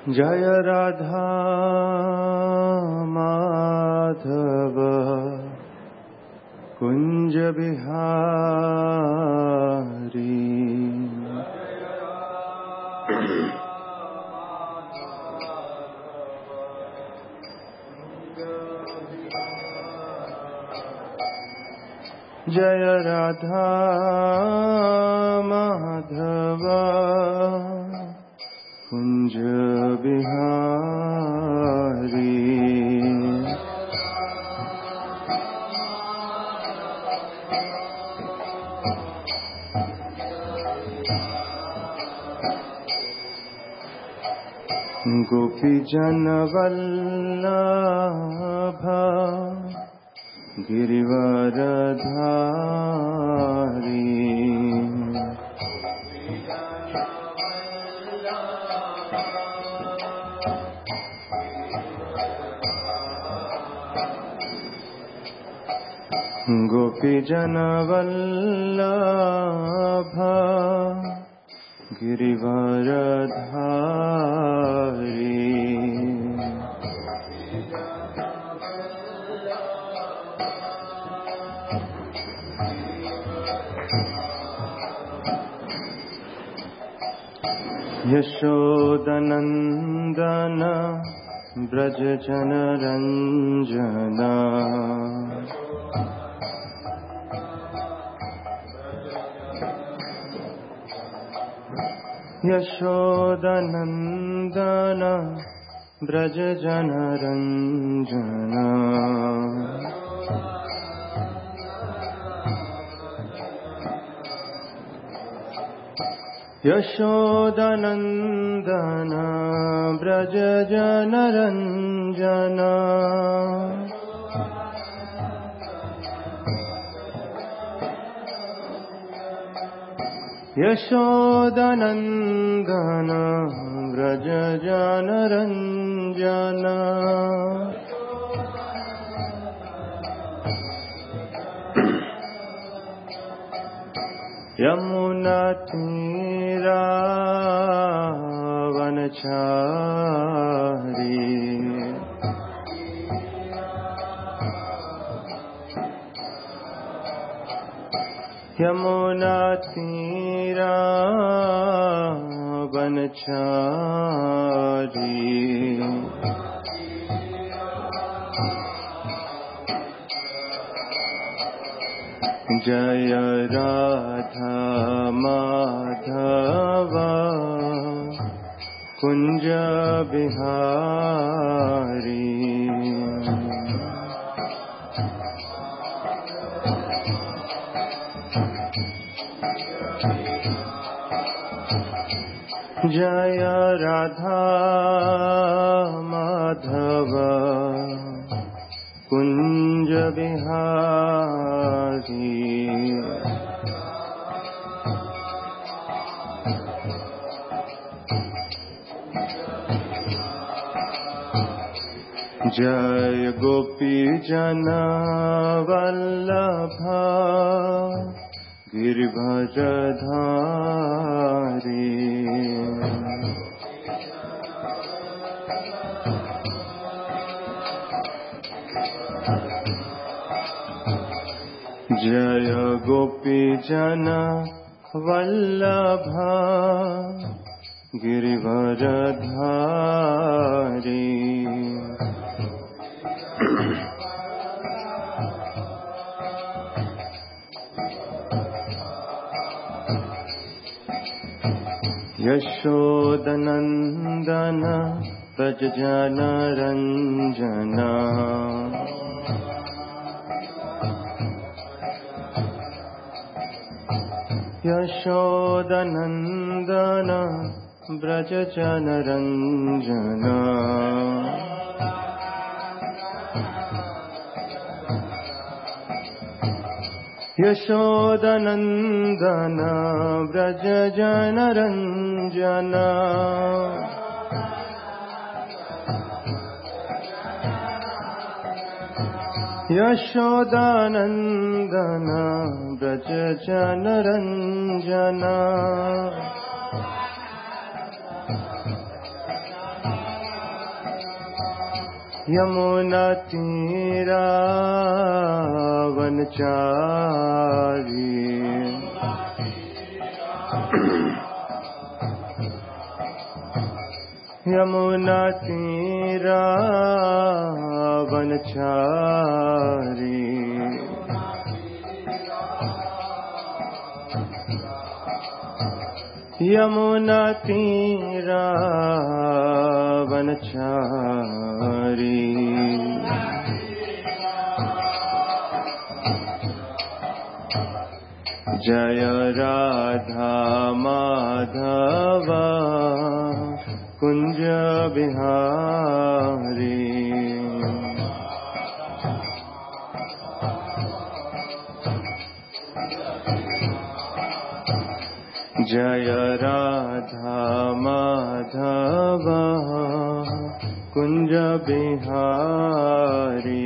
जय राधा माधव कुंज बिहारी। जय राधा माधव कुंज बिहारी। गोपी जन वल्लभ गिरिवरधारी। गोपी जन वल्लभ गिरिवरधारी। यशोदनंदन ब्रज जन रंजना। यशोदनंदन ब्रज जन रंजना। यशोदनंदन ब्रज जन रंजना। यशोदनंदन ब्रज जन रंजना। यमुना तीरा वनचारी। यमुना तीरा वनचारी। जय राधा माधव कुंज बिहारी। जय राधा माधव कुंज बिहारी। जय गोपी जन वल्लभ गिरिवरधारी। जय गोपी जन वल्लभ गिरिवरधारी। यशोदनंदन ब्रज जन रंजना। यशोदनंदन ब्रज जन रंजना। यशोदनंदन ब्रज जन रंजना। यशोदानंदन ब्रज जन रंजना। यमुनातीरावनचारी यमुनातीरावनचारी यमुनातीरावनचारी जय राधा माधव कुंज बिहारी जय राधा माधव कुंज बिहारी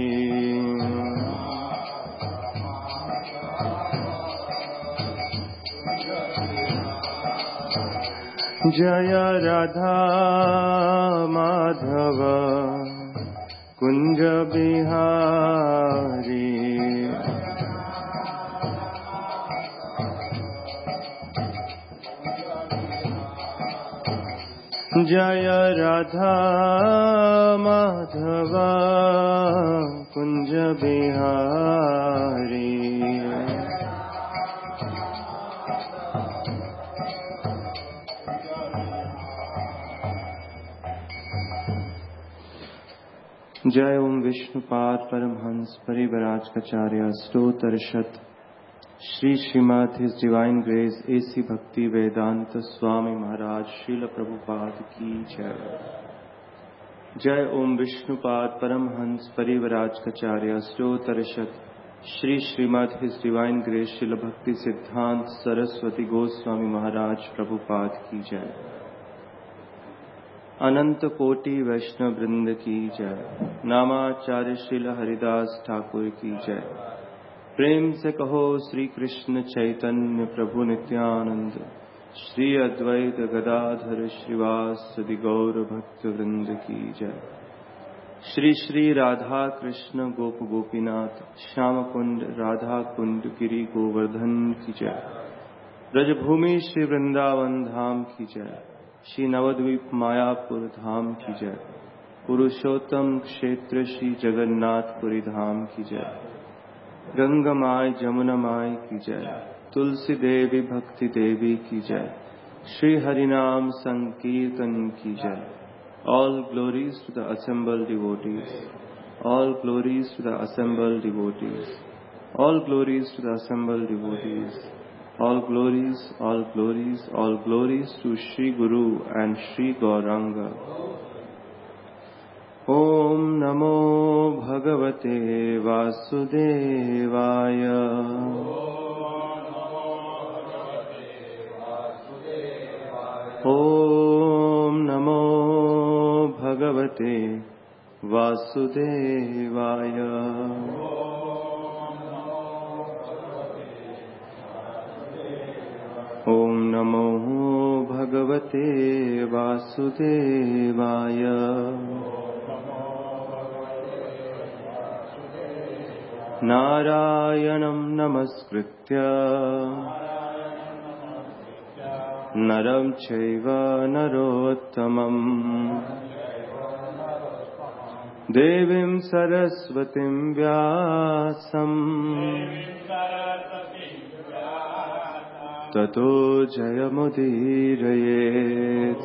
जय राधा माधव कुंज बिहारी जय राधा माधव कुंज बिहारी जय ओम विष्णुपाद परमहंस परिव्राजकाचार्य स्तोत्रशत Shri Srimad his divine grace A C Bhaktivedanta Swami Maharaja Srila Prabhupada की जय। जय ओम विष्णुपाद परमहंस परिव्राजकाचार्य स्तोत्रशत Shri Srimad his divine grace Srila Bhaktisiddhanta Saraswati Goswami महाराज प्रभुपाद की जय। अनंत कोटि वैष्णव वृंद की जय। नामाचार्य श्रील हरिदास ठाकुर की जय। प्रेम से कहो श्री कृष्ण चैतन्य प्रभु नित्यानंद श्री अद्वैत गदाधर श्रीवासदि गौर भक्त वृंद की जय। श्री श्री राधा कृष्ण गोप गोपीनाथ श्याम कुंड राधा कुंड गिरि गोवर्धन की जय। ब्रजभूमि श्री वृंदावन धाम की जय। श्री नवद्वीप मायापुर धाम की जय। पुरुषोत्तम क्षेत्र श्री जगन्नाथपुरी धाम की जय। गंगा माय जमुना माय की जय। तुलसी देवी भक्ति देवी की जय। श्री हरिनाम संकीर्तन की जय। All glories to the assembled devotees. All glories to the assembled devotees. All glories to the assembled devotees. All glories, all glories, all glories to Shri Guru and Shri Gauranga. Om Namo Bhagavate Vasudevaya. Om Namo Bhagavate Vasudevaya. Om Namo Bhagavate Vasudevaya. Narayanam namaskritya naram chaiva narottamam devim saraswatim vyasam tato jayamudirayet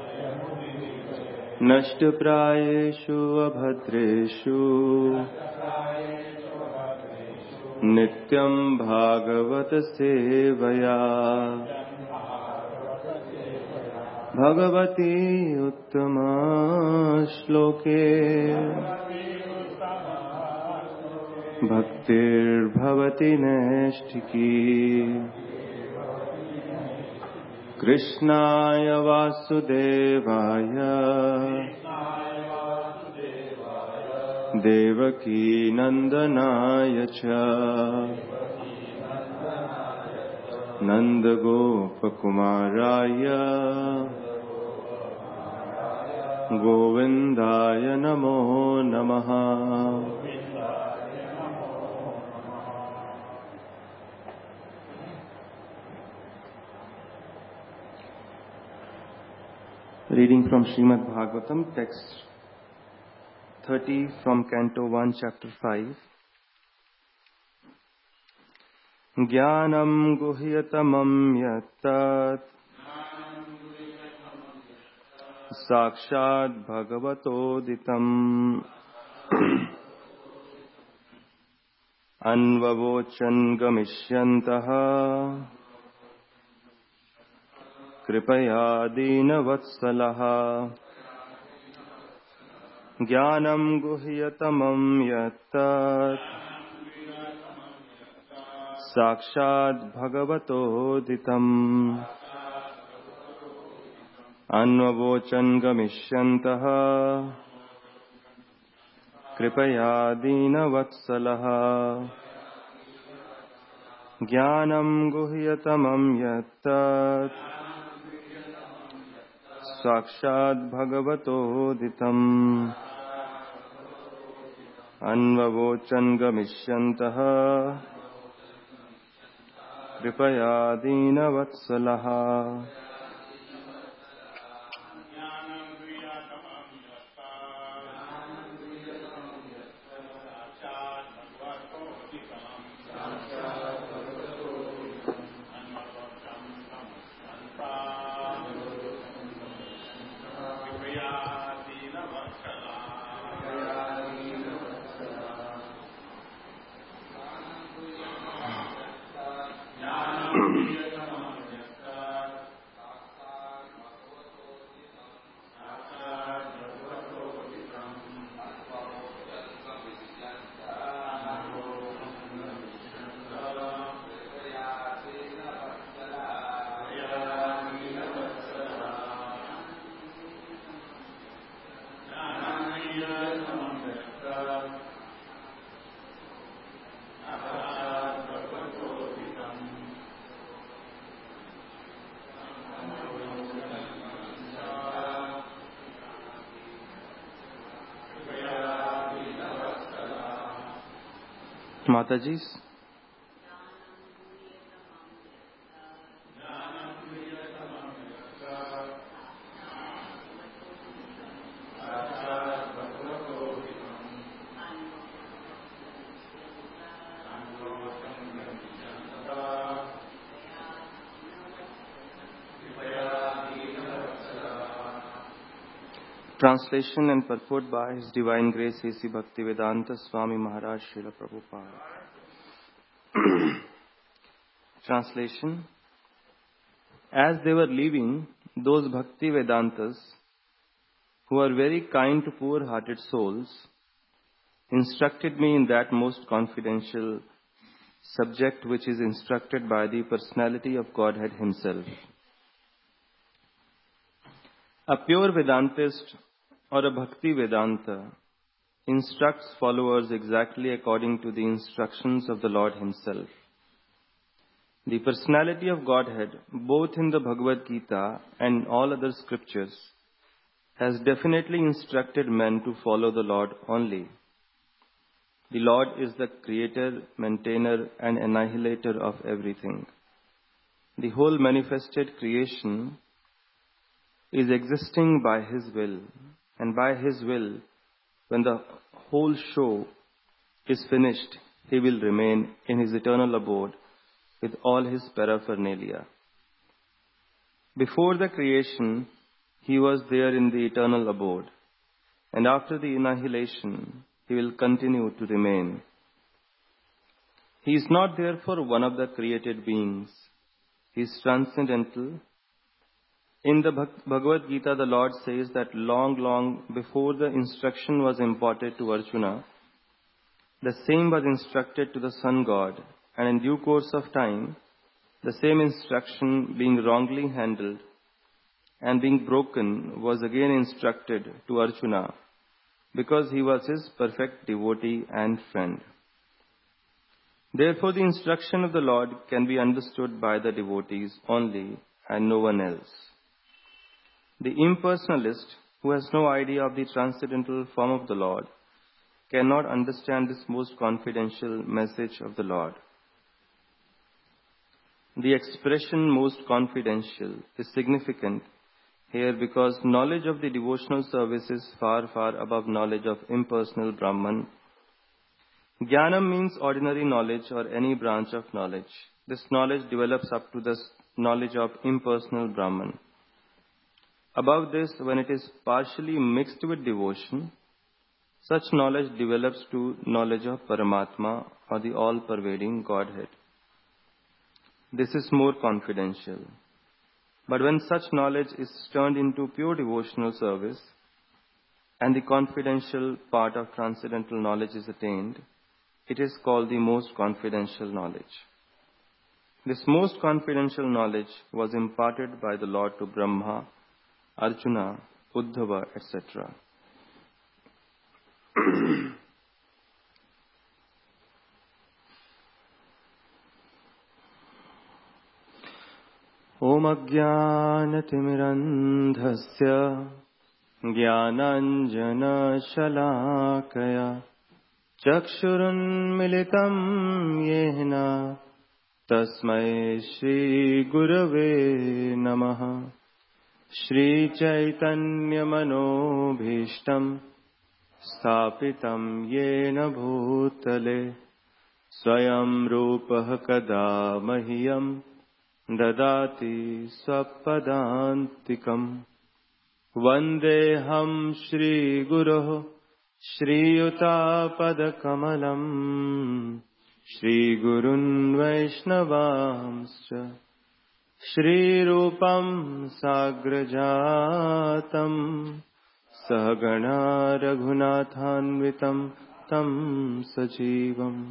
nashtaprayeshu abhadreshu नित्यं भागवत सेवया भगवती उत्तम श्लोके भक्तिर्भवति नैष्ठिकी कृष्णाय वासुदेवाय देवकी नंदनाय च नंदगोपकुमाराय गोविन्दाय नमो नमः। Reading from Srimad Bhagavatam, text 30 from Canto 1, Chapter 5. Jnanam guhyatamam yattat sakshat bhagavatoditam anvavochan gamishyantah कृपया दीनवत्सलः। ज्ञानं गुह्यतमं यत्तत् साक्षात् भगवतोदितम् अन्ववोचन् गमिष्यन्तः कृपया दीनवत्सलः। ज्ञानं गुह्यतमं यत्तत् साक्षात् भगवतोदितम् अन्ववोचन् गमिष्यन्तः कृपया दीनवत्सलः। Mataji's. Translation and purport by His Divine Grace A.C. Bhaktivedanta Swami Maharaj Srila Prabhupada. Translation. As they were leaving, those Bhakti Vedantas, who are very kind to poor-hearted souls, instructed me in that most confidential subject which is instructed by the personality of Godhead Himself. A pure Vedantist or a Bhakti Vedanta instructs followers exactly according to the instructions of the Lord Himself. The personality of Godhead, both in the Bhagavad Gita and all other scriptures, has definitely instructed men to follow the Lord only. The Lord is the creator, maintainer, and annihilator of everything. The whole manifested creation is existing by His will, and by His will, when the whole show is finished, He will remain in His eternal abode with all His paraphernalia. Before the creation, He was there in the eternal abode, and after the annihilation, He will continue to remain. He is not therefore one of the created beings. He is transcendental. In the Bhagavad Gita, the Lord says that long before the instruction was imparted to Arjuna, the same was instructed to the Sun God, and in due course of time, the same instruction being wrongly handled and being broken was again instructed to Arjuna, because he was his perfect devotee and friend. Therefore, the instruction of the Lord can be understood by the devotees only and no one else. The impersonalist who has no idea of the transcendental form of the Lord, cannot understand this most confidential message of the Lord. The expression most confidential is significant here because knowledge of the devotional service is far, far above knowledge of impersonal Brahman. Jnanam means ordinary knowledge or any branch of knowledge. This knowledge develops up to the knowledge of impersonal Brahman. Above this, when it is partially mixed with devotion, such knowledge develops to knowledge of Paramatma or the all-pervading Godhead. This is more confidential. But when such knowledge is turned into pure devotional service and the confidential part of transcendental knowledge is attained, it is called the most confidential knowledge. This most confidential knowledge was imparted by the Lord to Brahma, Arjuna, Uddhava, etc. Om Ajnanatimidandhasya Jnananjana Shalakaya Chakshurunmilitam Yena Tasmai Shri Gurave Namaha Shri Chaitanya Manobhishtam Sthapitam Yena Bhutale Swayam Rupah Kada Mahiyam Dadati Swapadantikam Vandeham Shri Guruh Shri Yuta Padakamalam Shri Gurun Vaishnavamscha Shri Rupam Sagrajatam Sahagana Raghunathanvitam Tam Sajivam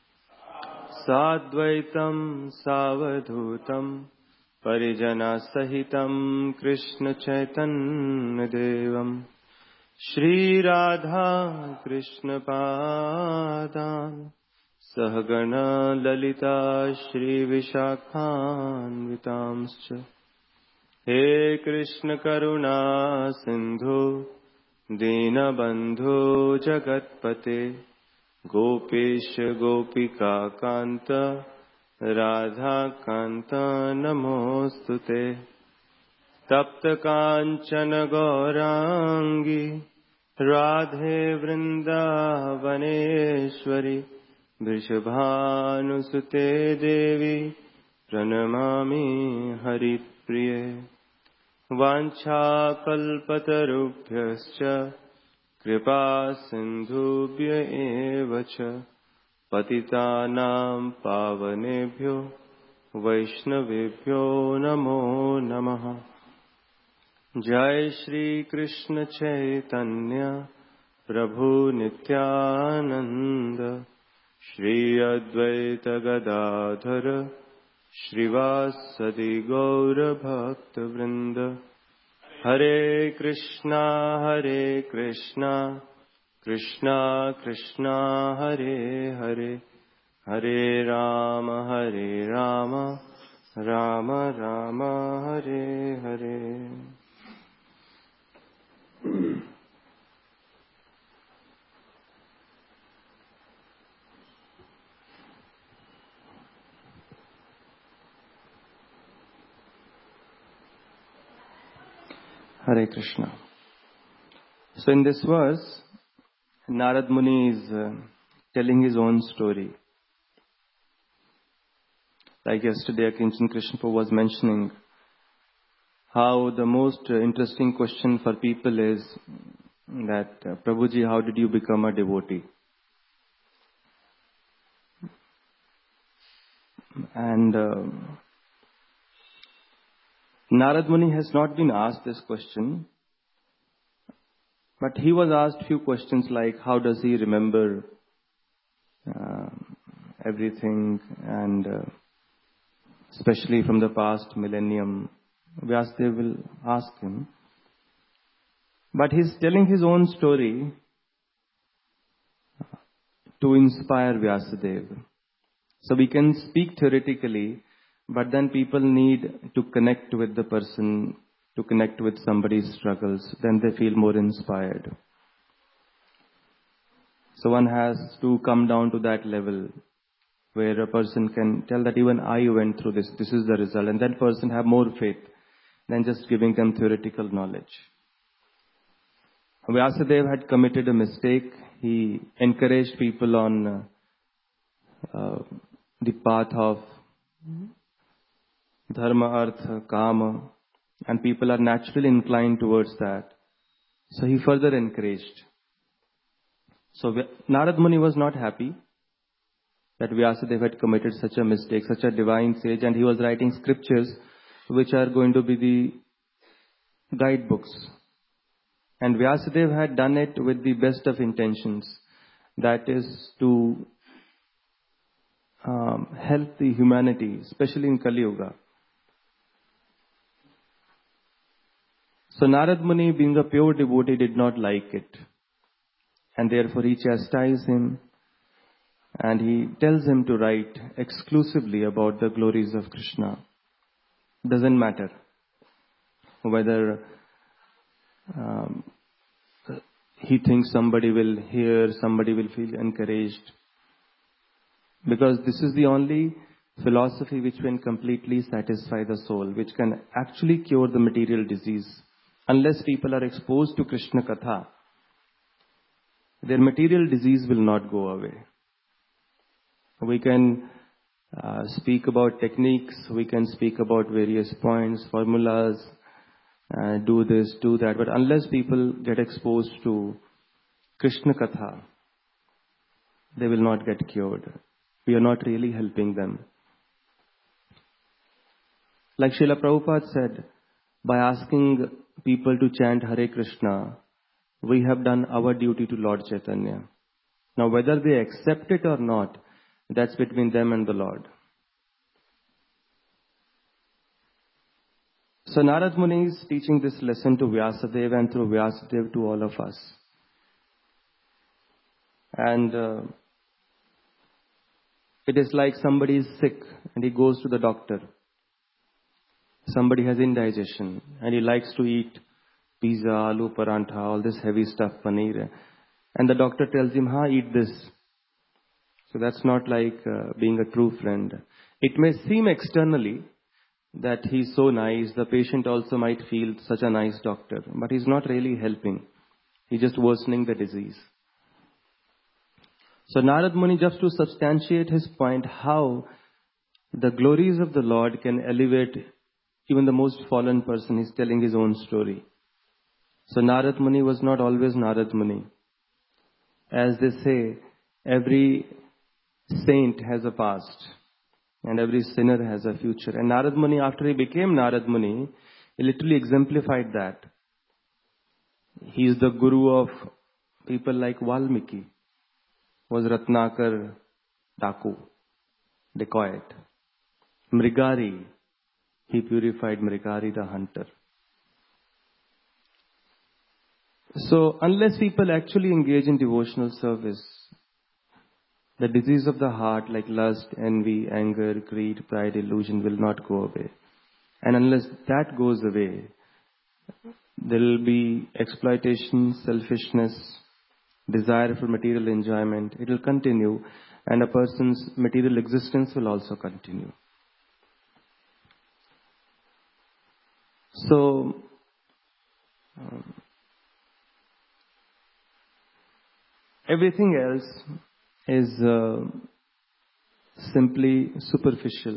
Sadvaitam Savadhutam Parijana Sahitam Krishna Chaitanya Devam Shri Radha Krishna Padan Sahagana Lalita Shri Vishakhan Vitamscha He Krishna Karuna Sindhu Dina Bandhu Jagatpate Gopesh Gopika Kanta Radha Kanta Namostute Tapta Kanchana Gaurangi Radhe Vrindavaneshwari Vrishabhanusute Devi Pranamami Haripriye Vancha Kalpatarubhyascha Kripa Sindhubhya Evacha Patitanam Pavanebhyo Vaishnavebhyo Namo Namaha Jai Shri Krishna Chaitanya Prabhu Nityananda Shri Advaita Gadadhara Shrivasadi Gaura Bhakta Vrinda Hare Krishna Krishna Krishna Hare Hare Hare Rama Rama Rama Hare Hare. Hare Krishna. So in this verse, Narad Muni is telling his own story. Like yesterday, Akinchan Krishna Prabhu was mentioning how the most interesting question for people is that, Prabhuji, how did you become a devotee? And Narad Muni has not been asked this question, but he was asked few questions like how does he remember everything, and especially from the past millennium. Vyasadeva will ask him. But he's telling his own story to inspire Vyasadeva. So we can speak theoretically, but then people need to connect with the person to connect with somebody's struggles, then they feel more inspired. So one has to come down to that level where a person can tell that even I went through this, this is the result, and that person have more faith than just giving them theoretical knowledge. Vyasadeva had committed a mistake. He encouraged people on the path of dharma, artha, kama, and people are naturally inclined towards that. So he further encouraged. So Narad Muni was not happy that Vyasadeva had committed such a mistake, such a divine sage, and he was writing scriptures which are going to be the guidebooks. And Vyasadeva had done it with the best of intentions. That is to help the humanity, especially in Kali Yuga. So Narad Muni, being a pure devotee, did not like it. And therefore he chastised him and he tells him to write exclusively about the glories of Krishna. Doesn't matter whether he thinks somebody will hear, somebody will feel encouraged. Because this is the only philosophy which can completely satisfy the soul, which can actually cure the material disease. Unless people are exposed to Krishna Katha, their material disease will not go away. We can speak about techniques, we can speak about various points, formulas, do this, do that. But unless people get exposed to Krishna Katha, they will not get cured. We are not really helping them. Like Srila Prabhupada said, by asking people to chant Hare Krishna, we have done our duty to Lord Chaitanya. Now whether they accept it or not, that's between them and the Lord. So Narad Muni is teaching this lesson to Vyasadeva and through Vyasadeva to all of us. And it is like somebody is sick and he goes to the doctor. Somebody has indigestion and he likes to eat pizza, aloo parantha, all this heavy stuff, paneer. And the doctor tells him, eat this. So that's not like being a true friend. It may seem externally that he's so nice. The patient also might feel such a nice doctor. But he's not really helping. He's just worsening the disease. So Narad Muni, just to substantiate his point, how the glories of the Lord can elevate even the most fallen person, he's telling his own story. So Narad Muni was not always Narad Muni. As they say, every saint has a past and every sinner has a future. And Narad Muni, after he became Narad Muni, he literally exemplified that. He is the guru of people like Valmiki, was Ratnakar Daku, dacoit. Mrigari, he purified Mrigari the hunter. So unless people actually engage in devotional service, the disease of the heart like lust, envy, anger, greed, pride, illusion will not go away. And unless that goes away, there will be exploitation, selfishness, desire for material enjoyment. It will continue and a person's material existence will also continue. So, everything else is simply superficial.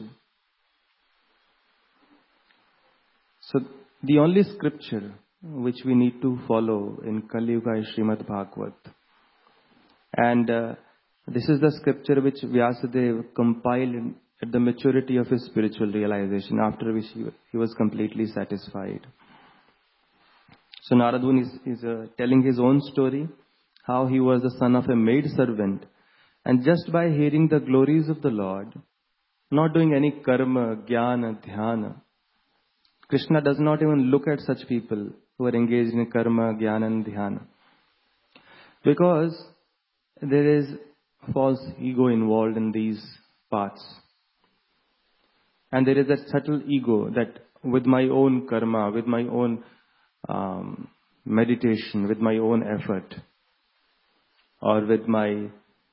So, the only scripture which we need to follow in Kali Yuga is Srimad Bhagavad. And this is the scripture which Vyasadeva compiled at the maturity of his spiritual realization, after which he was completely satisfied. So Narad Muni is telling his own story, how he was the son of a maid servant, and just by hearing the glories of the Lord, not doing any karma, jnana, dhyana. Krishna does not even look at such people who are engaged in karma, jnana and dhyana. Because there is false ego involved in these paths. And there is that subtle ego that with my own karma, with my own meditation, with my own effort, or with my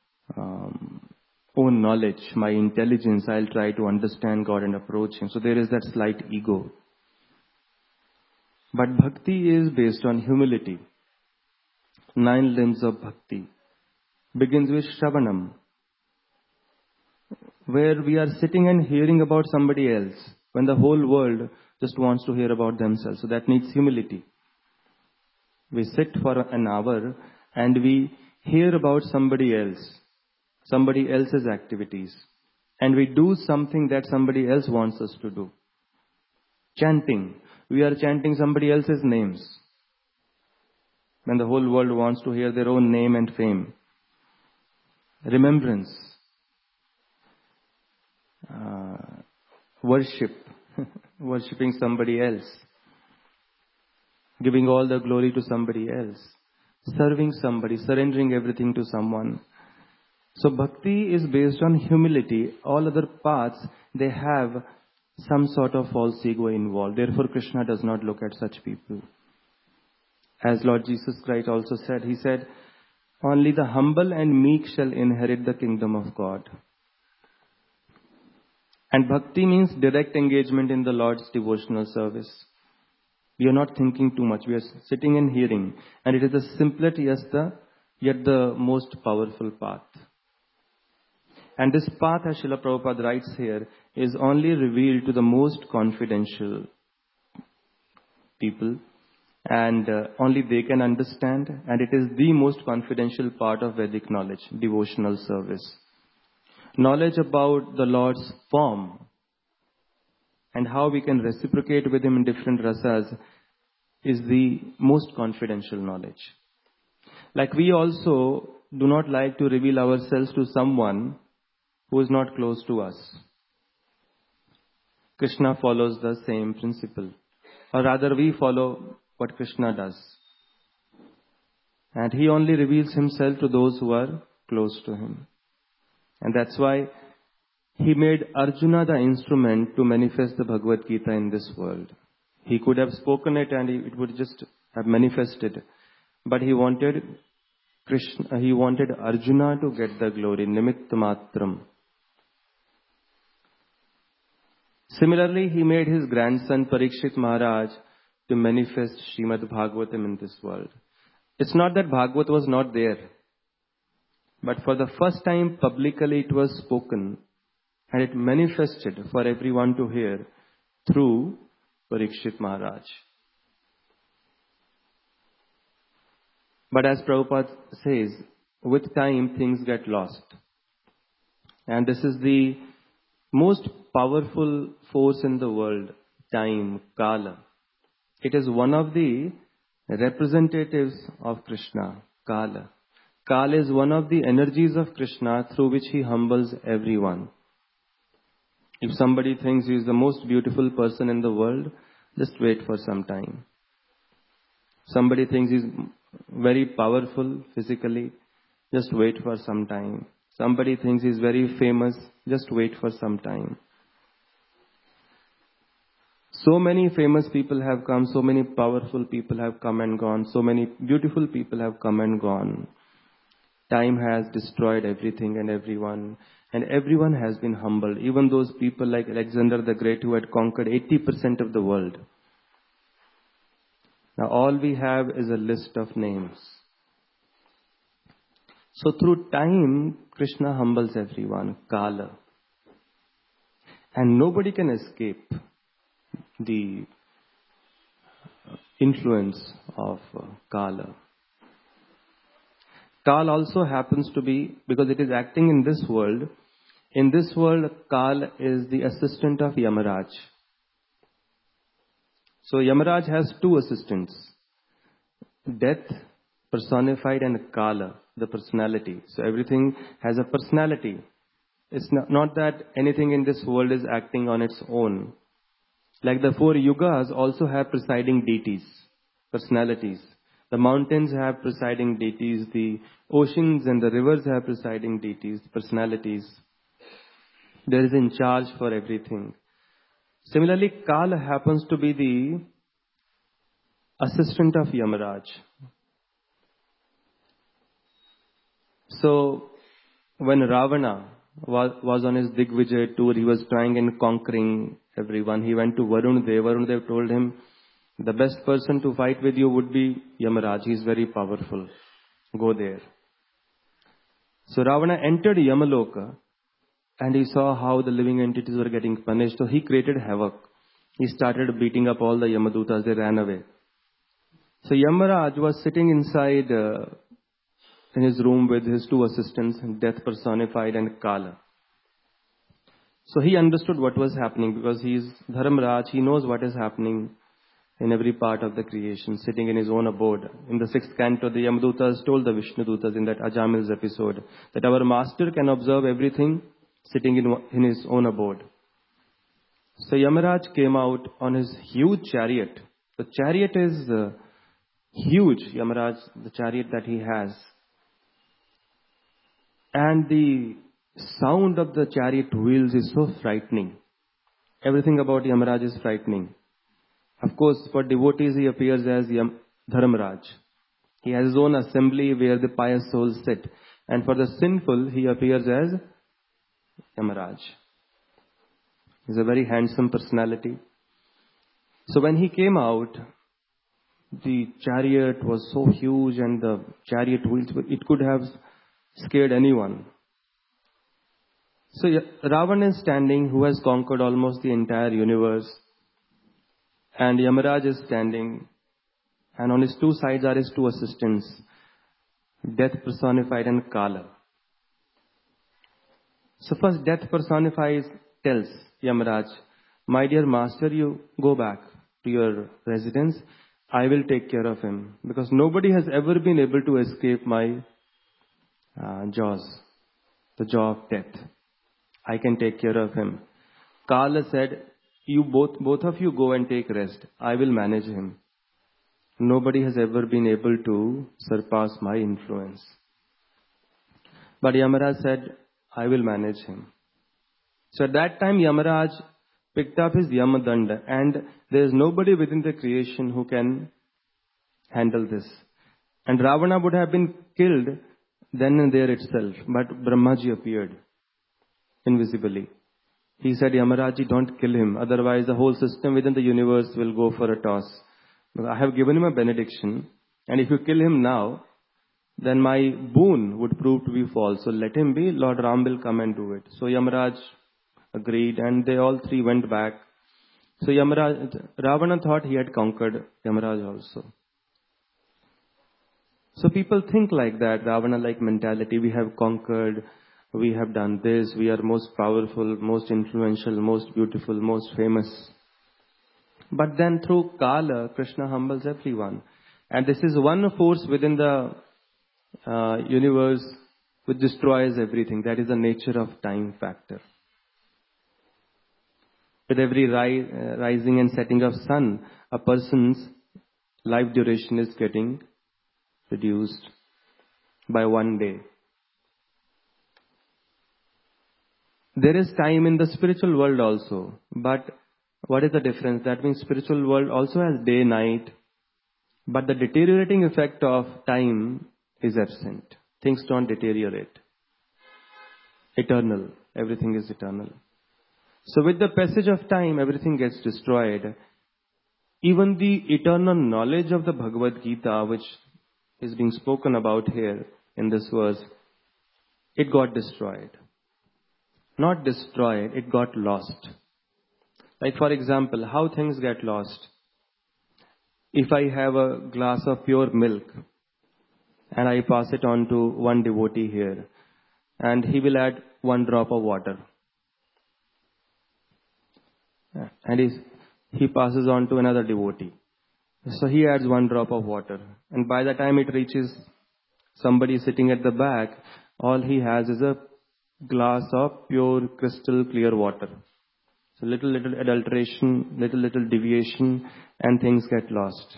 own knowledge, my intelligence, I'll try to understand God and approach Him. So there is that slight ego. But bhakti is based on humility. 9 limbs of bhakti begins with Shravanam, where we are sitting and hearing about somebody else when the whole world just wants to hear about themselves. So that needs humility. We sit for an hour and we hear about somebody else's activities, and we do something that somebody else wants us to do. Chanting. We are chanting somebody else's names when the whole world wants to hear their own name and fame. Remembrance. Worship. Worshipping somebody else. Giving all the glory to somebody else. Serving somebody. Surrendering everything to someone. So bhakti is based on humility. All other paths, they have some sort of false ego involved. Therefore, Krishna does not look at such people. As Lord Jesus Christ also said, He said, only the humble and meek shall inherit the kingdom of God. And bhakti means direct engagement in the Lord's devotional service. We are not thinking too much. We are sitting and hearing. And it is the simplest yet the most powerful path. And this path, as Srila Prabhupada writes here, is only revealed to the most confidential people. And only they can understand. And it is the most confidential part of Vedic knowledge, devotional service. Knowledge about the Lord's form and how we can reciprocate with Him in different rasas is the most confidential knowledge. Like we also do not like to reveal ourselves to someone who is not close to us. Krishna follows the same principle. Or rather, we follow what Krishna does. And He only reveals Himself to those who are close to Him. And that's why He made Arjuna the instrument to manifest the Bhagavad Gita in this world. He could have spoken it and it would just have manifested. But He wanted Arjuna to get the glory, nimitta matram. Similarly, He made His grandson Parikshit Maharaj to manifest Srimad Bhagavatam in this world. It's not that Bhagavat was not there, but for the first time publicly it was spoken and it manifested for everyone to hear through Parikshit Maharaj. But as Prabhupada says, with time things get lost. And this is the most powerful force in the world, time, Kala. It is one of the representatives of Krishna, Kala. Kala is one of the energies of Krishna through which He humbles everyone. If somebody thinks he is the most beautiful person in the world, just wait for some time. Somebody thinks he is very powerful physically, just wait for some time. Somebody thinks he is very famous, just wait for some time. So many famous people have come, so many powerful people have come and gone, so many beautiful people have come and gone. Time has destroyed everything and everyone has been humbled. Even those people like Alexander the Great who had conquered 80% of the world. Now all we have is a list of names. So through time, Krishna humbles everyone, Kala. And nobody can escape the influence of Kala. Kal also happens to be, because it is acting in this world, Kal is the assistant of Yamaraj. So Yamaraj has two assistants, Death personified and Kala, the personality. So everything has a personality. It's not that anything in this world is acting on its own. Like the 4 yugas also have presiding deities, personalities. The mountains have presiding deities, the oceans and the rivers have presiding deities, personalities. There is in charge for everything. Similarly, Kala happens to be the assistant of Yamaraj. So, when Ravana was on his Digvijay tour, he was trying and conquering everyone. He went to Varun Dev. Varun Dev told him, the best person to fight with you would be Yamaraj. He is very powerful. Go there. So Ravana entered Yamaloka and he saw how the living entities were getting punished. So he created havoc. He started beating up all the Yamadutas. They ran away. So Yamaraj was sitting inside in his room with his two assistants, Death personified and Kala. So he understood what was happening because he is Dharamraj. He knows what is happening in every part of the creation, sitting in his own abode. In the 6th canto, the Yamadutas told the Vishnudutas in that Ajamil's episode that our master can observe everything sitting in his own abode. So Yamaraj came out on his huge chariot. The chariot is huge, Yamaraj, the chariot that he has. And the sound of the chariot wheels is so frightening. Everything about Yamaraj is frightening. Of course, for devotees, he appears as Dharamraj. He has his own assembly where the pious souls sit. And for the sinful, he appears as Yamaraj. He's a very handsome personality. So when he came out, the chariot was so huge and the chariot wheels, it could have scared anyone. So Ravana is standing, who has conquered almost the entire universe. And Yamaraj is standing, and on his two sides are his two assistants, Death personified and Kala. So first Death personified tells Yamaraj, my dear master, you go back to your residence. I will take care of him. Because nobody has ever been able to escape my jaws, the jaw of death. I can take care of him. Kala said, you both of you go and take rest. I will manage him. Nobody has ever been able to surpass my influence. But Yamaraj said, I will manage him. So at that time, Yamaraj picked up his Yamadanda, and there is nobody within the creation who can handle this. And Ravana would have been killed then and there itself, but Brahmaji appeared invisibly. He said, Yamaraji, don't kill him, otherwise the whole system within the universe will go for a toss. I have given him a benediction, and if you kill him now, then my boon would prove to be false. So let him be, Lord Ram will come and do it. So Yamaraj agreed, and they all three went back. So Ravana thought he had conquered Yamaraj also. So people think like that, Ravana-like mentality. We have conquered, we have done this, we are most powerful, most influential, most beautiful, most famous. But then through Kala, Krishna humbles everyone. And this is one force within the universe which destroys everything. That is the nature of time factor. With every rising and setting of sun, a person's life duration is getting reduced by 1 day. There is time in the spiritual world also, but what is the difference? That means spiritual world also has day, night, but the deteriorating effect of time is absent. Things don't deteriorate. Eternal. Everything is eternal. So with the passage of time, everything gets destroyed. Even the eternal knowledge of the Bhagavad Gita, which is being spoken about here in this verse, it got destroyed. Not destroyed, it got lost. Like for example, how things get lost. If I have a glass of pure milk and I pass it on to one devotee here, and he will add 1 drop of water. And he passes on to another devotee. So he adds 1 drop of water. And by the time it reaches somebody sitting at the back, all he has is a glass of pure crystal clear water. So little adulteration, little deviation, and things get lost.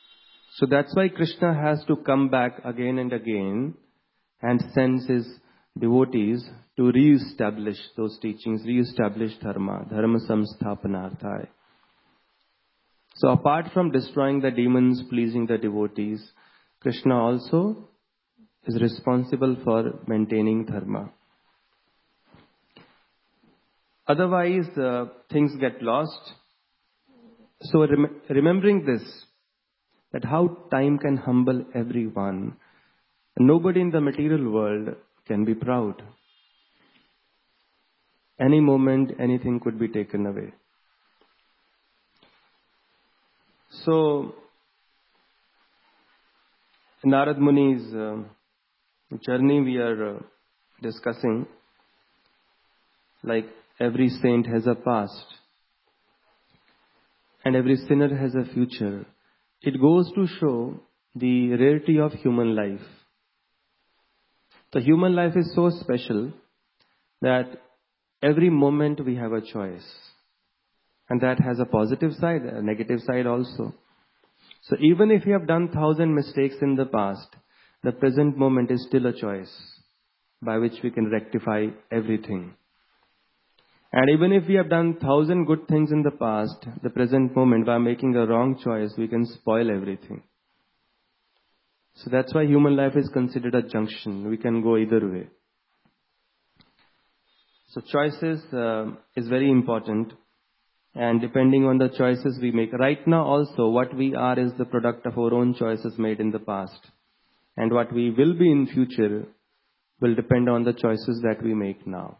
So that's why Krishna has to come back again and again and sends his devotees to re-establish those teachings, re-establish dharma samsthapanarthaya. So apart from destroying the demons, pleasing the devotees, Krishna also is responsible for maintaining dharma. Otherwise, things get lost. So remembering this, that how time can humble everyone, nobody in the material world can be proud. Any moment, anything could be taken away. So, Narad Muni's journey we are discussing, like every saint has a past and every sinner has a future. It goes to show the rarity of human life. The human life is so special that every moment we have a choice. And that has a positive side, a negative side also. So even if you have done 1,000 mistakes in the past, the present moment is still a choice by which we can rectify everything. And even if we have done 1,000 good things in the past, the present moment, by making a wrong choice, we can spoil everything. So that's why human life is considered a junction. We can go either way. So choices is very important. And depending on the choices we make. Right now also, what we are is the product of our own choices made in the past. And what we will be in future will depend on the choices that we make now.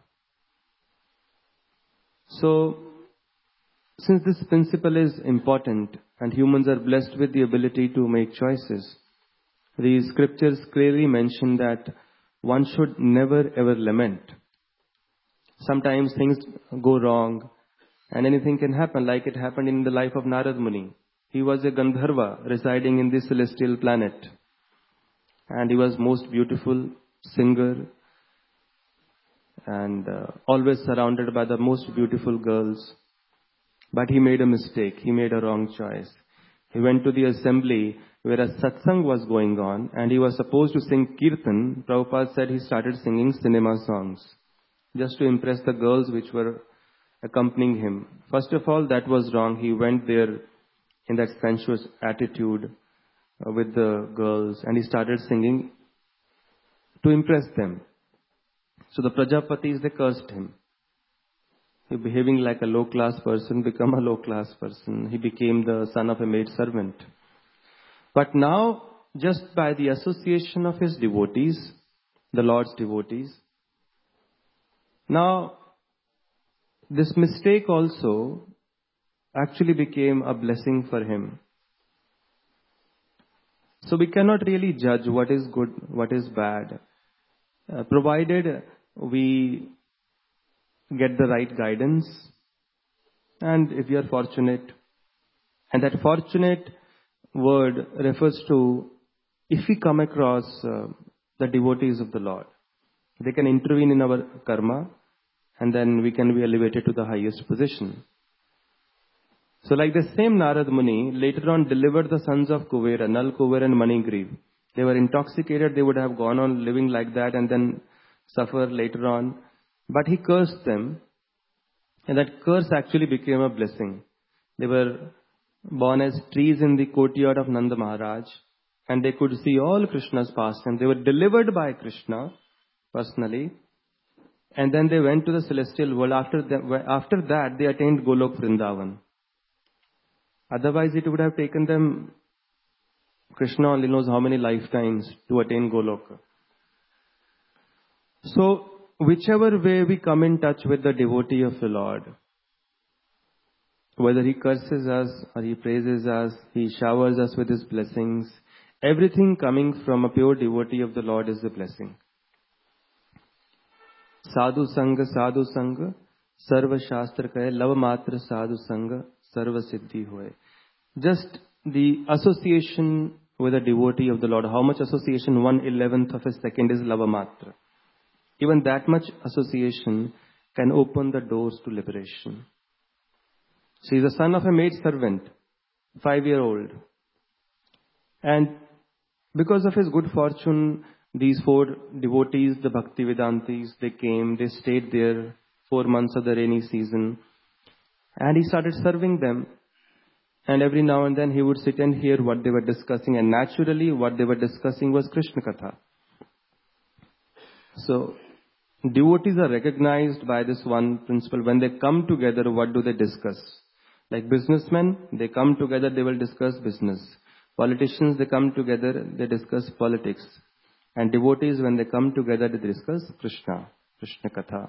So, since this principle is important and humans are blessed with the ability to make choices, the scriptures clearly mention that one should never ever lament. Sometimes things go wrong and anything can happen, like it happened in the life of Narad Muni. He was a Gandharva residing in this celestial planet. And he was most beautiful singer and always surrounded by the most beautiful girls. But he made a mistake. He made a wrong choice. He went to the assembly where a satsang was going on and he was supposed to sing kirtan. Prabhupada said he started singing cinema songs just to impress the girls which were accompanying him. First of all, that was wrong. He went there in that sensuous attitude with the girls and he started singing to impress them. So the Prajapatis, they cursed him. He behaving like a low-class person, become a low-class person. He became the son of a maid servant. But now, just by the association of his devotees, the Lord's devotees, now this mistake also actually became a blessing for him. So we cannot really judge what is good, what is bad, provided we get the right guidance and if we are fortunate. And that fortunate word refers to if we come across the devotees of the Lord. They can intervene in our karma and then we can be elevated to the highest position. So like the same Narad Muni later on delivered the sons of Kuvera, Nal, Kuver and Manigriv. They were intoxicated, they would have gone on living like that and then suffer later on. But he cursed them and that curse actually became a blessing. They were born as trees in the courtyard of Nanda Maharaj and they could see all Krishna's pastime. They were delivered by Krishna personally and then they went to the celestial world. After that they attained Golok Vrindavan. Otherwise, it would have taken them, Krishna only knows how many lifetimes to attain Goloka. So, whichever way we come in touch with the devotee of the Lord, whether he curses us or he praises us, he showers us with his blessings, everything coming from a pure devotee of the Lord is a blessing. Sadhu Sangha, Sarva Shastra Kahe, Lava Matra Sadhu Sangha, Sarva Siddhi Hoye. Just the association with a devotee of the Lord. How much association? 1/11th of a second is Lava Matra. Even that much association can open the doors to liberation. She is the son of a maid servant, 5-year-old. And because of his good fortune, these 4 devotees, the Bhaktivedantis, they came, they stayed there 4 months of the rainy season, and he started serving them. And every now and then he would sit and hear what they were discussing, and naturally what they were discussing was Krishna Katha. So, devotees are recognized by this one principle. When they come together, what do they discuss? Like businessmen, they come together, they will discuss business. Politicians, they come together, they discuss politics. And devotees, when they come together, they discuss Krishna Katha.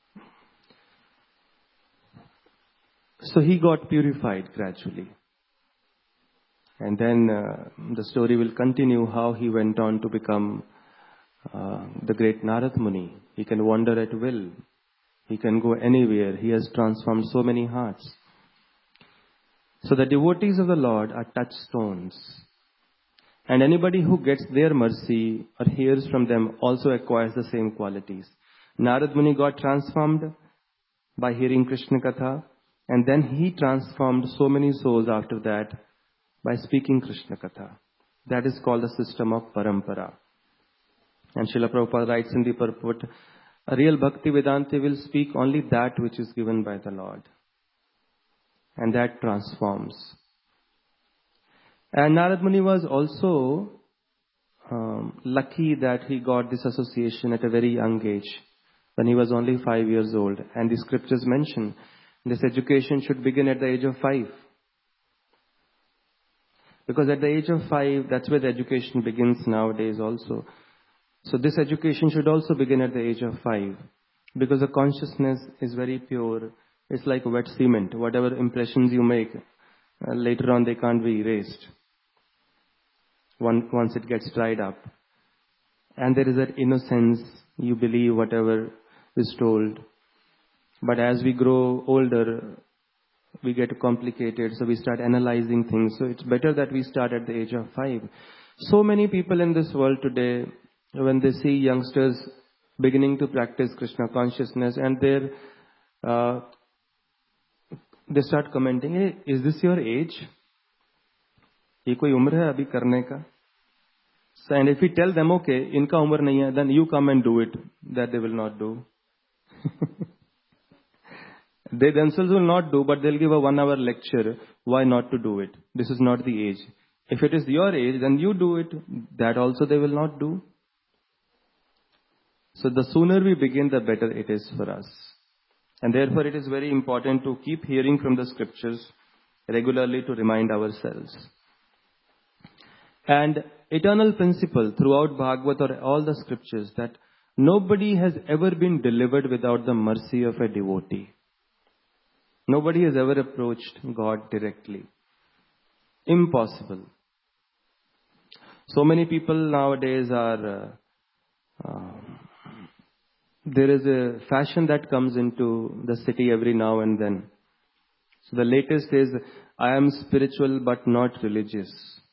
So he got purified gradually. And then the story will continue how he went on to become the great Narad Muni. He can wander at will. He can go anywhere. He has transformed so many hearts. So the devotees of the Lord are touchstones. And anybody who gets their mercy or hears from them also acquires the same qualities. Narad Muni got transformed by hearing Krishna Katha, and then he transformed so many souls after that by speaking Krishna Katha. That is called the system of Parampara. And Srila Prabhupada writes in the purport, a real Bhakti Vedanta will speak only that which is given by the Lord. And that transforms. And Narad Muni was also lucky that he got this association at a very young age, when he was only 5 years old. And the scriptures mention this education should begin at the age of 5. Because at the age of 5, that's where the education begins nowadays also. So this education should also begin at the age of 5. Because the consciousness is very pure. It's like wet cement. Whatever impressions you make, later on they can't be erased. Once it gets dried up. And there is that innocence. You believe whatever is told. But as we grow older, we get complicated. So we start analyzing things. So it's better that we start at the age of 5. So many people in this world today, when they see youngsters beginning to practice Krishna consciousness, and they start commenting, hey, is this your age? ये कोई उम्र है अभी करने का? So, and if we tell them, okay, इनका उम्र नहीं है, then you come and do it. That they will not do. They themselves will not do, but they'll give a 1-hour lecture. Why not to do it? This is not the age. If it is your age, then you do it. That also they will not do. So the sooner we begin, the better it is for us. And therefore it is very important to keep hearing from the scriptures regularly to remind ourselves. And eternal principle throughout Bhagavad or all the scriptures, that nobody has ever been delivered without the mercy of a devotee. Nobody has ever approached God directly. Impossible. So many people nowadays are... there is a fashion that comes into the city every now and then. So the latest is, I am spiritual but not religious.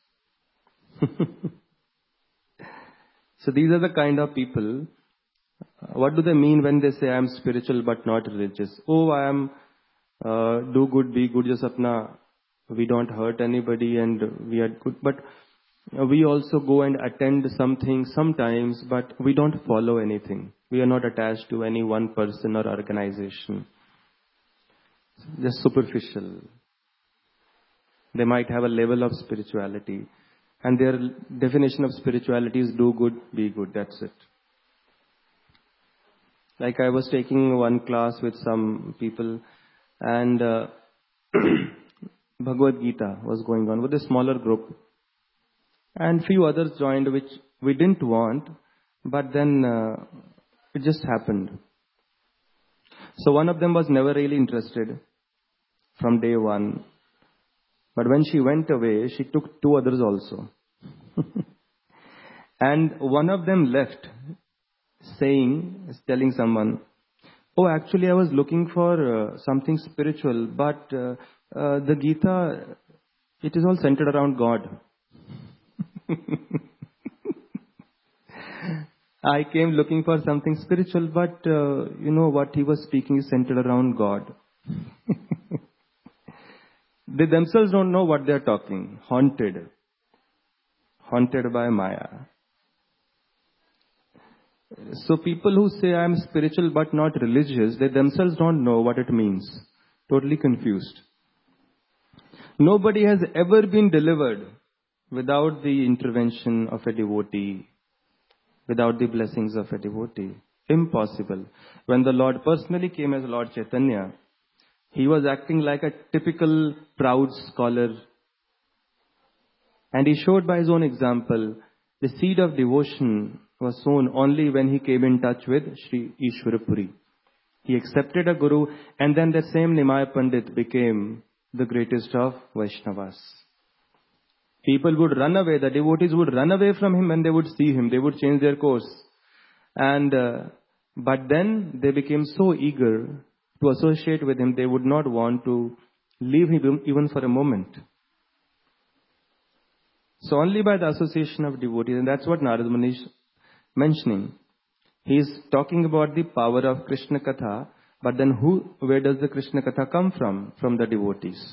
So these are the kind of people. What do they mean when they say I am spiritual but not religious? Oh, I am do good, be good, just apna, we don't hurt anybody and we are good. But we also go and attend something sometimes, but we don't follow anything. We are not attached to any one person or organization. Just superficial. They might have a level of spirituality. And their definition of spirituality is do good, be good. That's it. Like I was taking one class with some people, and Bhagavad Gita was going on with a smaller group. And few others joined, which we didn't want, but then it just happened. So one of them was never really interested from day one. But when she went away, she took 2 others also. And one of them left telling someone, oh, actually I was looking for something spiritual, but the Gita, it is all centered around God. I came looking for something spiritual, but what he was speaking is centered around God. They themselves don't know what they are talking. Haunted by Maya. So people who say I am spiritual but not religious, they themselves don't know what it means. Totally confused. Nobody has ever been delivered without the intervention of a devotee, without the blessings of a devotee. Impossible. When the Lord personally came as Lord Chaitanya, he was acting like a typical proud scholar. And he showed by his own example, the seed of devotion was sown only when he came in touch with Sri Ishwarapuri. He accepted a guru, and then the same Nimai Pandit became the greatest of Vaishnavas. People would run away, the devotees would run away from him when they would see him. They would change their course. But then they became so eager to associate with him, they would not want to leave him even for a moment. So only by the association of devotees, and that's what Narad Muni is mentioning. He is talking about the power of Krishna Katha, but then where does the Krishna Katha come from? From the devotees.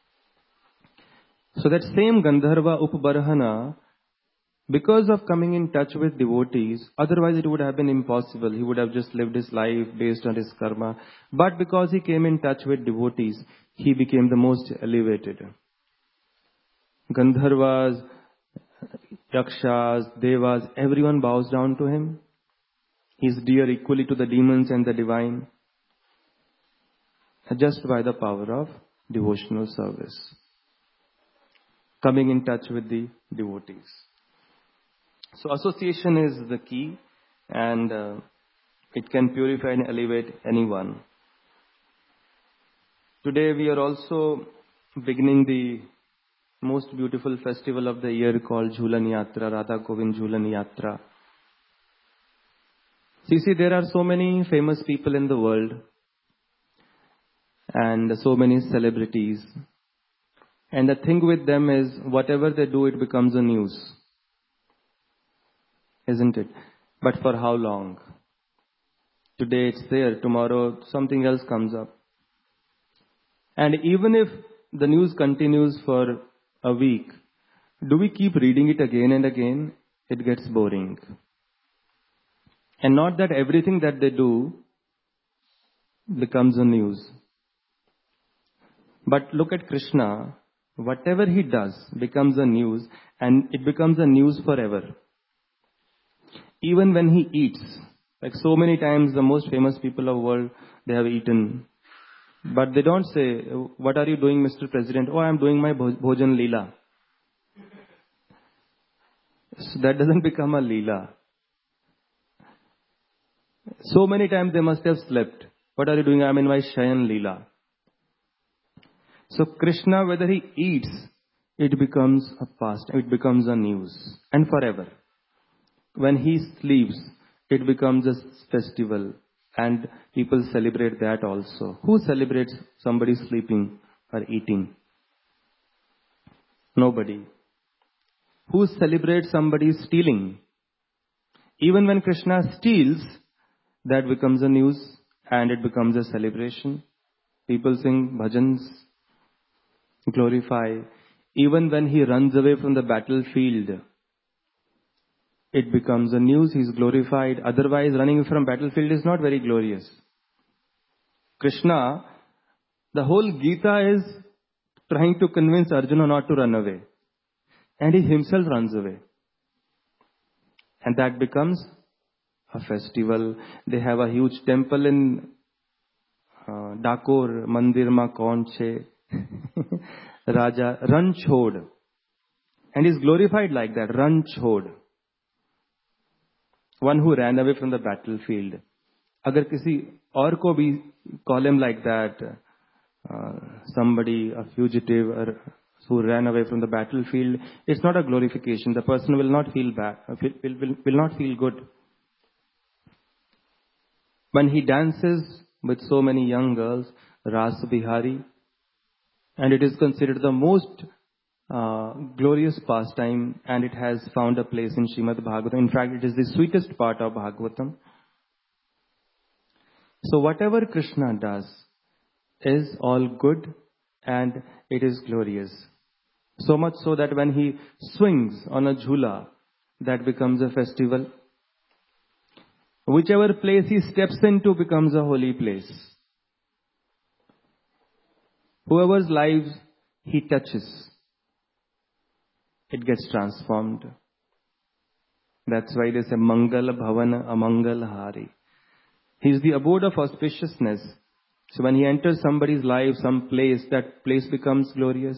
So that same Gandharva Upabarhana, because of coming in touch with devotees, otherwise it would have been impossible. He would have just lived his life based on his karma. But because he came in touch with devotees, he became the most elevated. Gandharvas, Yakshas, Devas, everyone bows down to him. He is dear equally to the demons and the divine, just by the power of devotional service. Coming in touch with the devotees. So association is the key, and it can purify and elevate anyone. Today we are also beginning the most beautiful festival of the year called Jhulan Yatra, Radha Govind Jhulan Yatra. See, there are so many famous people in the world and so many celebrities. And the thing with them is, whatever they do, it becomes a news. Isn't it? But for how long? Today it's there, tomorrow something else comes up. And even if the news continues for a week, do we keep reading it again and again? It gets boring. And not that everything that they do becomes a news. But look at Krishna. Whatever he does becomes a news, and it becomes a news forever. Even when he eats, like so many times the most famous people of the world, they have eaten. But they don't say, what are you doing, Mr. President? Oh, I am doing my Bhojan Leela. So that doesn't become a Leela. So many times they must have slept. What are you doing? I am in my Shayan Leela. So Krishna, whether he eats, it becomes a past, it becomes a news, and forever. When he sleeps, it becomes a festival, and people celebrate that also. Who celebrates somebody sleeping or eating? Nobody. Who celebrates somebody stealing? Even when Krishna steals, that becomes a news and it becomes a celebration. People sing bhajans, glorify. Even when he runs away from the battlefield, it becomes a news, he's glorified. Otherwise, running from battlefield is not very glorious. Krishna, the whole Gita is trying to convince Arjuna not to run away. And he himself runs away. And that becomes a festival. They have a huge temple in Dakor, Mandir Ma Kaun Che, Raja, Ran Chhod. And he's glorified like that, Ran Chhod. One who ran away from the battlefield. Agar kisi aur ko bhi call him like that, somebody, a fugitive or who ran away from the battlefield, it's not a glorification. The person will not feel bad, will not feel good. When he dances with so many young girls, Ras Bihari, and it is considered the most glorious pastime, and it has found a place in Srimad Bhagavatam. In fact, it is the sweetest part of Bhagavatam. So whatever Krishna does is all good and it is glorious. So much so that when he swings on a jhula, that becomes a festival. Whichever place he steps into becomes a holy place. Whoever's lives he touches, it gets transformed. That's why they say Mangal Bhavana Amangal Hari. He is the abode of auspiciousness. So when he enters somebody's life, some place, that place becomes glorious.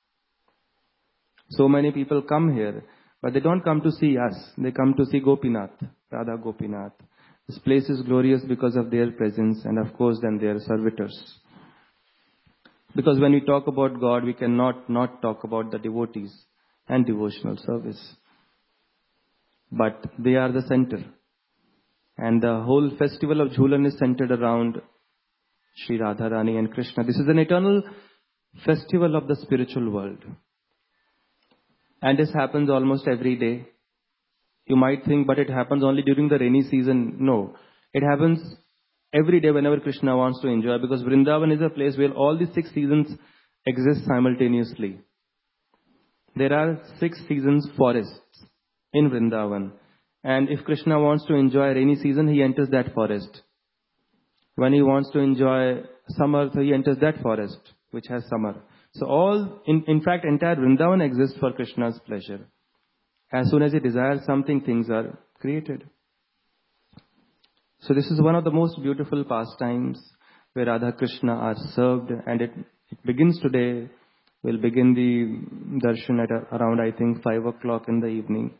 So many people come here, but they don't come to see us. They come to see Gopinath, Radha Gopinath. This place is glorious because of their presence and of course then their servitors. Because when we talk about God, we cannot not talk about the devotees and devotional service. But they are the center. And the whole festival of Jhulan is centered around Sri Radharani and Krishna. This is an eternal festival of the spiritual world. And this happens almost every day. You might think, but it happens only during the rainy season. No, it happens every day whenever Krishna wants to enjoy, because Vrindavan is a place where all the 6 seasons exist simultaneously. There are 6 seasons forests in Vrindavan. And if Krishna wants to enjoy rainy season, he enters that forest. When he wants to enjoy summer, so he enters that forest, which has summer. So in fact, entire Vrindavan exists for Krishna's pleasure. As soon as he desires something, things are created. So this is one of the most beautiful pastimes where Radha Krishna are served, and it begins today. We'll begin the darshan at around, I think, 5 o'clock in the evening.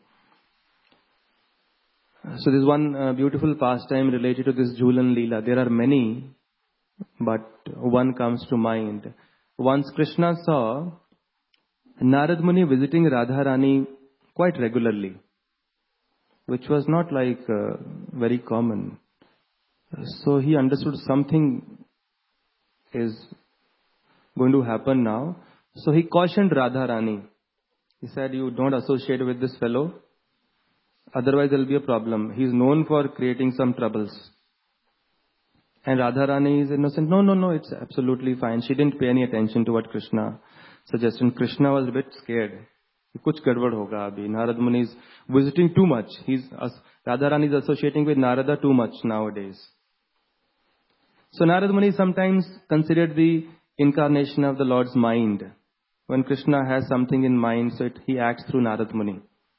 So there's one beautiful pastime related to this Jhulan Leela. There are many, but one comes to mind. Once Krishna saw Narad Muni visiting Radharani quite regularly, which was not very common. So he understood something is going to happen now. So he cautioned Radharani. He said, you don't associate with this fellow. Otherwise there will be a problem. He is known for creating some troubles. And Radharani is innocent. No, it's absolutely fine. She didn't pay any attention to what Krishna suggested. Krishna was a bit scared. Kuch gadbad hoga abhi. Narad Muni is visiting too much. Radharani is associating with Narada too much nowadays. So Narad Muni is sometimes considered the incarnation of the Lord's mind. When Krishna has something in mind, so he acts through Narad Muni.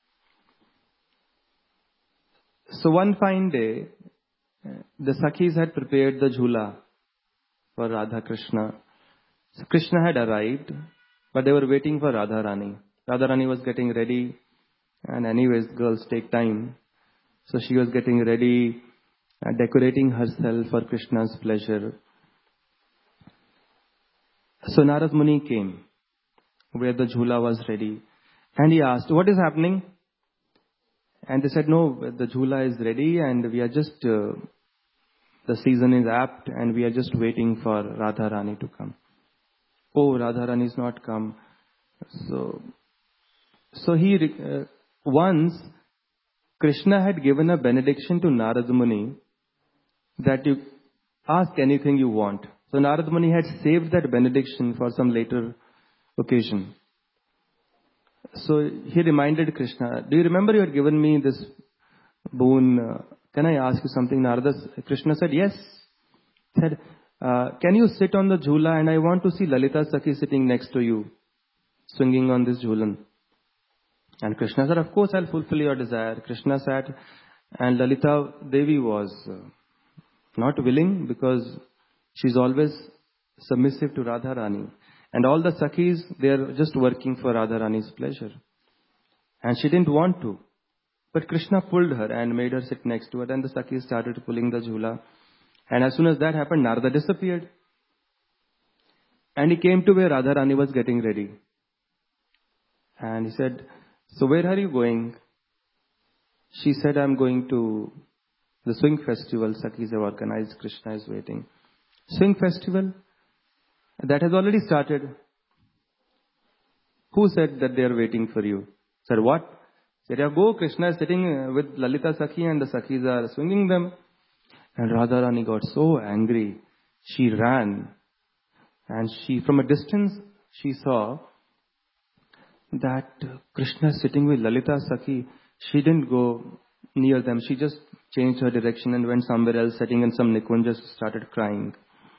So one fine day, the Sakhis had prepared the Jhula for Radha Krishna. So Krishna had arrived, but they were waiting for Radharani. Radharani was getting ready, and anyways, girls take time. So she was getting ready, decorating herself for Krishna's pleasure. So Narad Muni came, where the Jhula was ready, and he asked, what is happening? And they said, no, the Jhula is ready and we are just, the season is apt and we are just waiting for Radharani to come. Oh, Radharani is not come. So once Krishna had given a benediction to Narad Muni that you ask anything you want. So Narad Muni had saved that benediction for some later occasion. So he reminded Krishna, do you remember you had given me this boon? Can I ask you something? Krishna said, yes. He said, can you sit on the Jhula, and I want to see Lalita Sakhi sitting next to you, swinging on this Jhulan. And Krishna said, of course I'll fulfill your desire. Krishna sat, and Lalita Devi was not willing because she's always submissive to Radharani. And all the Sakhis, they are just working for Radharani's pleasure. And she didn't want to. But Krishna pulled her and made her sit next to her. And the Sakhis started pulling the Jhula. And as soon as that happened, Narada disappeared. And he came to where Radharani was getting ready. And he said, so where are you going? She said, I'm going to the swing festival Sakhis have organized. Krishna is waiting. Swing festival? That has already started. Who said that they are waiting for you? Said, what? Said, yeah, go. Krishna is sitting with Lalita Sakhi and the Sakhis are swinging them. And Radharani got so angry. She ran. And from a distance, she saw that Krishna is sitting with Lalita Sakhi. She didn't go near them. She just changed her direction and went somewhere else, sitting in some nikunja, started crying.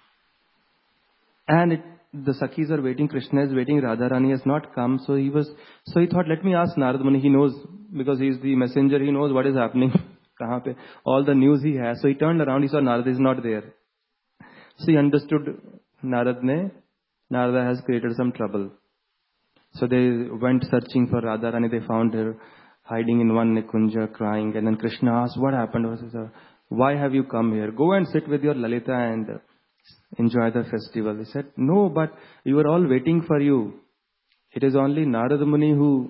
And the Sakhis are waiting, Krishna is waiting, Radharani has not come, so he thought, let me ask Narad Muni, he knows, because he is the messenger, he knows what is happening, kahan pe, all the news he has. So he turned around, he saw Narad is not there. So he understood Narada has created some trouble. So they went searching for Radharani, they found her hiding in one nikunja, crying, and then Krishna asked, what happened? Why have you come here? Go and sit with your Lalita and enjoy the festival. He said, no, but we were all waiting for you. It is only Narada Muni who...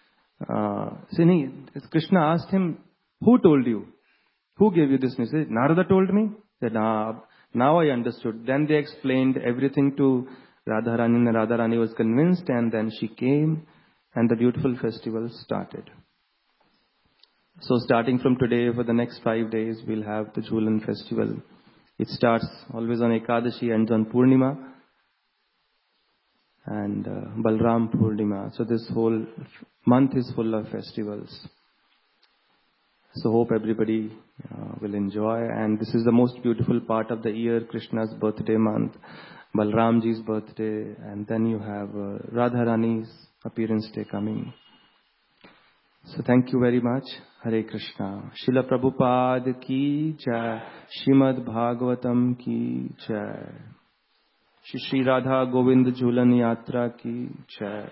Krishna asked him, who told you? Who gave you this message? Narada told me. He said, now I understood. Then they explained everything to Radharani, and Radharani was convinced, and then she came and the beautiful festival started. So starting from today, for the next 5 days, we'll have the Jhulan festival. It starts always on Ekadashi, ends on Purnima and Balram Purnima. So this whole month is full of festivals. So hope everybody will enjoy. And this is the most beautiful part of the year, Krishna's birthday month, Balramji's birthday, and then you have Radharani's appearance day coming. So thank you very much. Hare Krishna. Srila Prabhupada ki jai. Srimad Bhagavatam ki jai. Shri Radha Govind Jhulan Yatra ki jai.